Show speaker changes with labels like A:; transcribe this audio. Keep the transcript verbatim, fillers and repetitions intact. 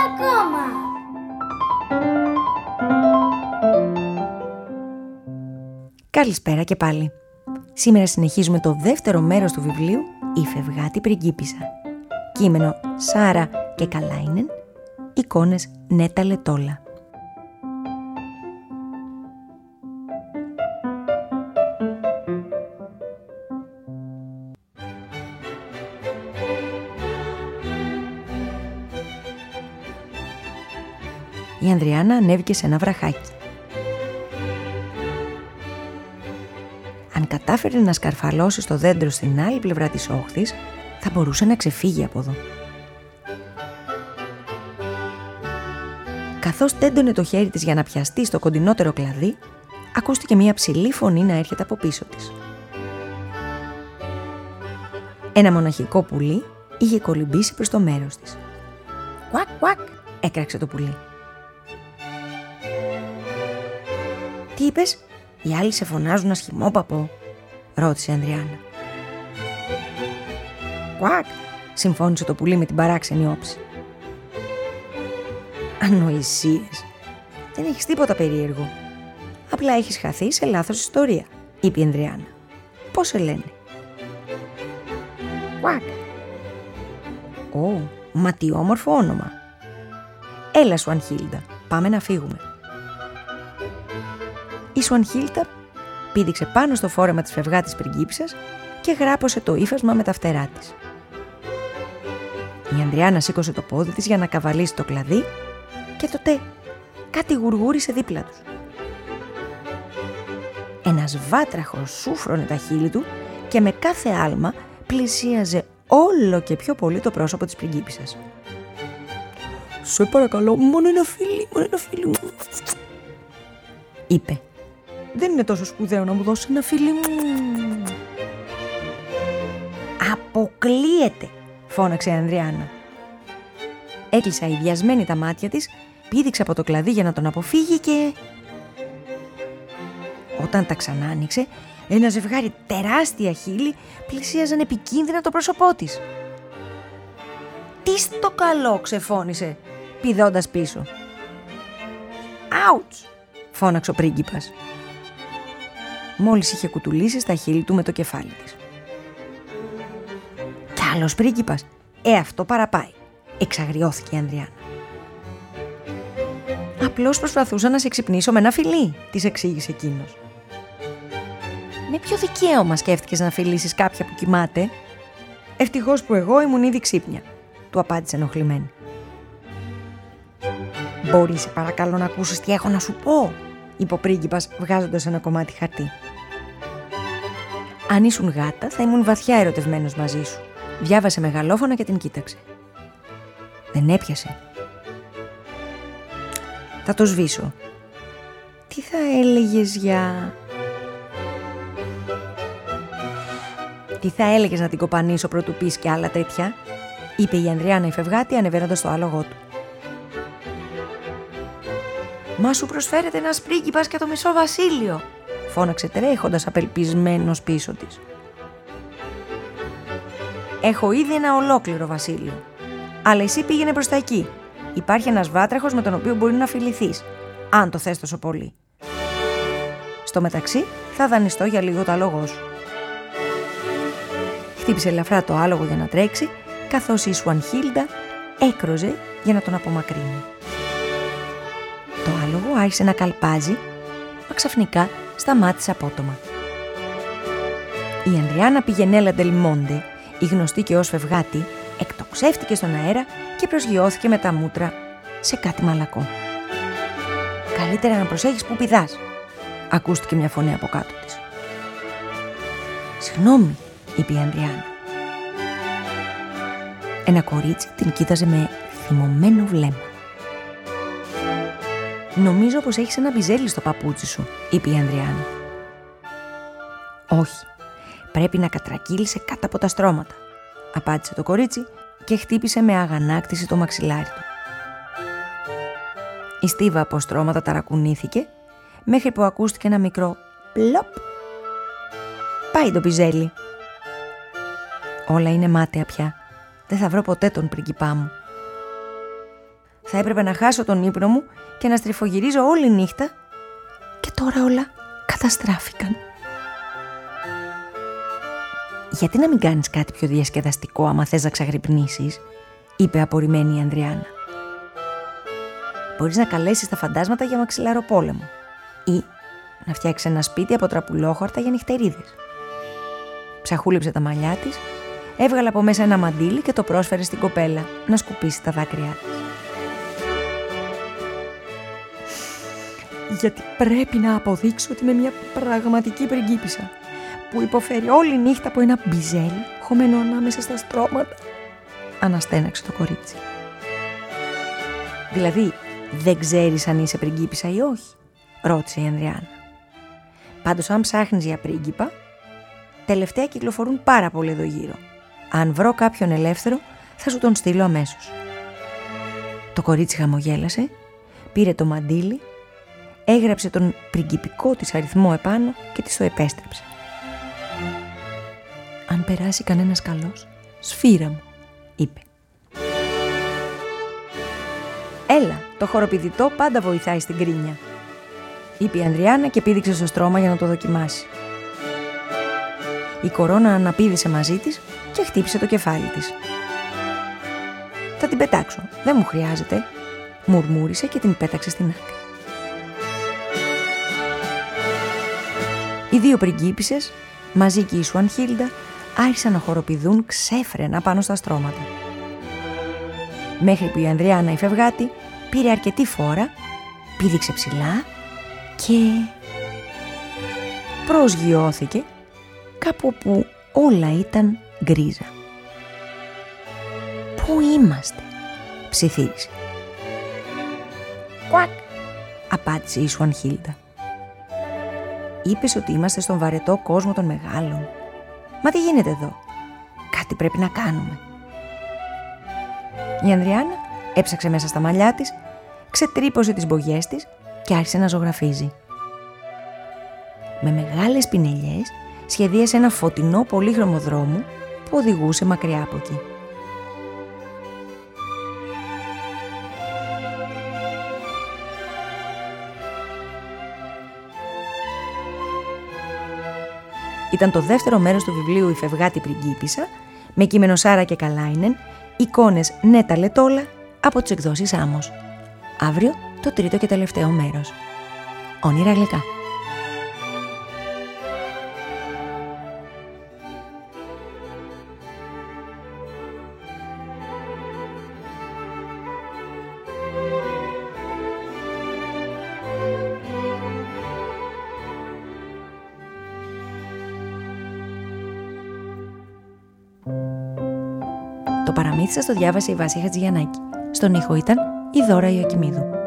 A: ακόμα.
B: Καλησπέρα και πάλι. Σήμερα συνεχίζουμε το δεύτερο μέρος του βιβλίου «Η Φευγάτη Πριγκίπισσα». Κείμενο Σάρα και Καλάινεν, εικόνες Νέτα Λετόλα. Η Ανδριάννα ανέβηκε σε ένα βραχάκι. Αν κατάφερε να σκαρφαλώσει στο δέντρο στην άλλη πλευρά της όχθης, θα μπορούσε να ξεφύγει από εδώ. Καθώς τέντωνε το χέρι της για να πιαστεί στο κοντινότερο κλαδί, ακούστηκε μια ψηλή φωνή να έρχεται από πίσω της. Ένα μοναχικό πουλί είχε κολυμπήσει προς το μέρος της. «Κουακ, κουακ», έκραξε το πουλί. «Τι είπες, οι άλλοι σε φωνάζουν ασχημόπαπο?» ρώτησε η Ανδριάννα. «Κουακ», συμφώνησε το πουλί με την παράξενη όψη. «Ανοησίες. Δεν έχεις τίποτα περίεργο. Απλά έχεις χαθεί σε λάθος ιστορία», είπε η Ανδριάννα. «Πώς σε λένε?» «Κουακ». «Ω, μα τι όμορφο όνομα. Έλα, Σουανχίλντα, πάμε να φύγουμε». Η Σουανχίλντα πήδηξε πάνω στο φόρεμα της φευγάτης πριγκίπισσας και γράπωσε το ύφασμα με τα φτερά της. Η Ανδριάννα σήκωσε το πόδι της για να καβαλήσει το κλαδί και τότε κάτι γουργούρισε δίπλα τους. Ένας βάτραχος σούφρωνε τα χείλη του και με κάθε άλμα πλησίαζε όλο και πιο πολύ το πρόσωπο της πριγκίπισσας. «Σε παρακαλώ, μόνο ένα φιλί, μόνο ένα φιλί μου», είπε. «Δεν είναι τόσο σπουδαίο να μου δώσει ένα φιλί μου». «Αποκλείεται», φώναξε η Ανδριάννα. Έκλεισε αηδιασμένη τα μάτια της, πήδηξε από το κλαδί για να τον αποφύγει και... Όταν τα ξανά άνοιξε, ένα ζευγάρι τεράστια χείλη πλησίαζαν επικίνδυνα το πρόσωπό της. «Τι στο καλό», ξεφώνησε, πηδώντας πίσω. «Άουτς», φώναξε ο πρίγκιπας. Μόλις είχε κουτουλήσει στα χείλη του με το κεφάλι της. «Κι άλλος πρίγκιπας, ε αυτό παραπάει», εξαγριώθηκε η Ανδριάννα. «Απλώς προσπαθούσα να σε ξυπνήσω με ένα φιλί», της εξήγησε εκείνος. «Με ποιο δικαίωμα σκέφτηκες να φιλήσεις κάποια που κοιμάται?» «Ευτυχώς που εγώ ήμουν ήδη ξύπνια», του απάντησε ενοχλημένη. «Μπορείς σε παρακαλώ να ακούσεις τι έχω να σου πω», είπε ο πρίγκιπας βγάζοντας ένα κομμάτι χαρτί. «Αν ήσουν γάτα θα ήμουν βαθιά ερωτευμένος μαζί σου», διάβασε μεγαλόφωνα και την κοίταξε. Δεν έπιασε. «Θα το σβήσω. Τι θα έλεγες για...» «Τι θα έλεγες να την κοπανίσω πρωτού πεις και άλλα τέτοια», είπε η Ανδριάννα η φευγάτη ανεβαίνοντας στο άλογο του. «Μα σου προσφέρεται ένας πρίγκιπας και το μισό βασίλειο», φώναξε τρέχοντας απελπισμένος πίσω της. «Έχω ήδη ένα ολόκληρο βασίλειο. Αλλά εσύ πήγαινε προς τα εκεί. Υπάρχει ένας βάτραχος με τον οποίο μπορεί να φιληθείς, αν το θες τόσο πολύ. Στο μεταξύ θα δανειστώ για λίγο το άλογο σου». Χτύπησε ελαφρά το άλογο για να τρέξει, καθώς η Σουανχίλντα έκροζε για να τον απομακρύνει. Το άλογο άρχισε να καλπάζει, μα ξαφνικά σταμάτησε απότομα. Η Ανδριάννα Πηγενέλα ντελ Μόντε, η γνωστή και ως φευγάτη, εκτοξεύτηκε στον αέρα και προσγειώθηκε με τα μούτρα σε κάτι μαλακό. «Καλύτερα να προσέχεις που πηδάς», ακούστηκε μια φωνή από κάτω της. «Συγγνώμη», είπε η Ανδριάννα. Ένα κορίτσι την κοίταζε με θυμωμένο βλέμμα. «Νομίζω πως έχεις ένα μπιζέλι στο παπούτσι σου», είπε η Ανδριάννα. «Όχι, πρέπει να κατρακύλησε κάτω από τα στρώματα», απάντησε το κορίτσι και χτύπησε με αγανάκτηση το μαξιλάρι του. Η στίβα από στρώματα ταρακουνήθηκε μέχρι που ακούστηκε ένα μικρό πλοπ. «Πάει το μπιζέλι». «Όλα είναι μάταια πια. Δεν θα βρω ποτέ τον πριγκιπά μου». Θα έπρεπε να χάσω τον ύπνο μου και να στριφογυρίζω όλη νύχτα και τώρα όλα καταστράφηκαν. «Γιατί να μην κάνεις κάτι πιο διασκεδαστικό άμα θες να ξαγρυπνήσεις», είπε απορριμμένη η Ανδριάννα. «Μπορείς να καλέσεις τα φαντάσματα για μαξιλαροπόλεμο ή να φτιάξεις ένα σπίτι από τραπουλόχορτα για νυχτερίδες». Ψαχούλεψε τα μαλλιά της, έβγαλε από μέσα ένα μαντίλι και το πρόσφερε στην κοπέλα να σκουπίσει τα δάκρυά της. «Γιατί πρέπει να αποδείξω ότι είμαι μια πραγματική πριγκίπισσα που υποφέρει όλη νύχτα από ένα μπιζέλι χωμένο ανάμεσα στα στρώματα», αναστέναξε το κορίτσι. «Δηλαδή δεν ξέρεις αν είσαι πριγκίπισσα ή όχι?» ρώτησε η Ανδριάννα. «Πάντως αν ψάχνεις για πρίγκιπα, τελευταία κυκλοφορούν πάρα πολύ εδώ γύρω. Αν βρω κάποιον ελεύθερο θα σου τον στείλω αμέσως». Το κορίτσι χαμογέλασε, πήρε το μαντίλι, έγραψε τον πριγκιπικό της αριθμό επάνω και της το επέστρεψε. «Αν περάσει κανένας καλός, σφύρα μου», είπε. «Έλα, το χοροπηδητό πάντα βοηθάει στην κρίνια», είπε η Ανδριάννα και πήδηξε στο στρώμα για να το δοκιμάσει. Η κορώνα αναπήδησε μαζί της και χτύπησε το κεφάλι της. «Θα την πετάξω, δεν μου χρειάζεται», μουρμούρισε και την πέταξε στην άκρη. Οι δύο πριγκίπισσες, μαζί και η Σουανχίλντα, άρχισαν να χοροπηδούν ξέφρενα πάνω στα στρώματα. Μέχρι που η Ανδριάννα η φευγάτη πήρε αρκετή φόρα, πήδηξε ψηλά και προσγειώθηκε κάπου όπου όλα ήταν γκρίζα. «Πού είμαστε?» ψιθύρισε. «Κουακ», απάντησε η Σουανχίλντα. «Είπες ότι είμαστε στον βαρετό κόσμο των μεγάλων. Μα τι γίνεται εδώ? Κάτι πρέπει να κάνουμε». Η Ανδριάννα έψαξε μέσα στα μαλλιά της, ξετρύπωσε τις μπογιές της και άρχισε να ζωγραφίζει. Με μεγάλες πινελιές σχεδίασε ένα φωτεινό πολύχρωμο δρόμο που οδηγούσε μακριά από εκεί. Ήταν το δεύτερο μέρος του βιβλίου «Η φευγάτη πριγκίπισσα» με κείμενο Σάρα και Καλάινεν, εικόνες Νέτα Λετόλα από τις εκδόσεις Άμμος. Αύριο το τρίτο και τελευταίο μέρος. Όνειρα γλυκά. Το παραμύθι σας το διάβασε η Βάσια Χατζηγιαννάκη. Στον ήχο ήταν η Δώρα Ιωακημίδου.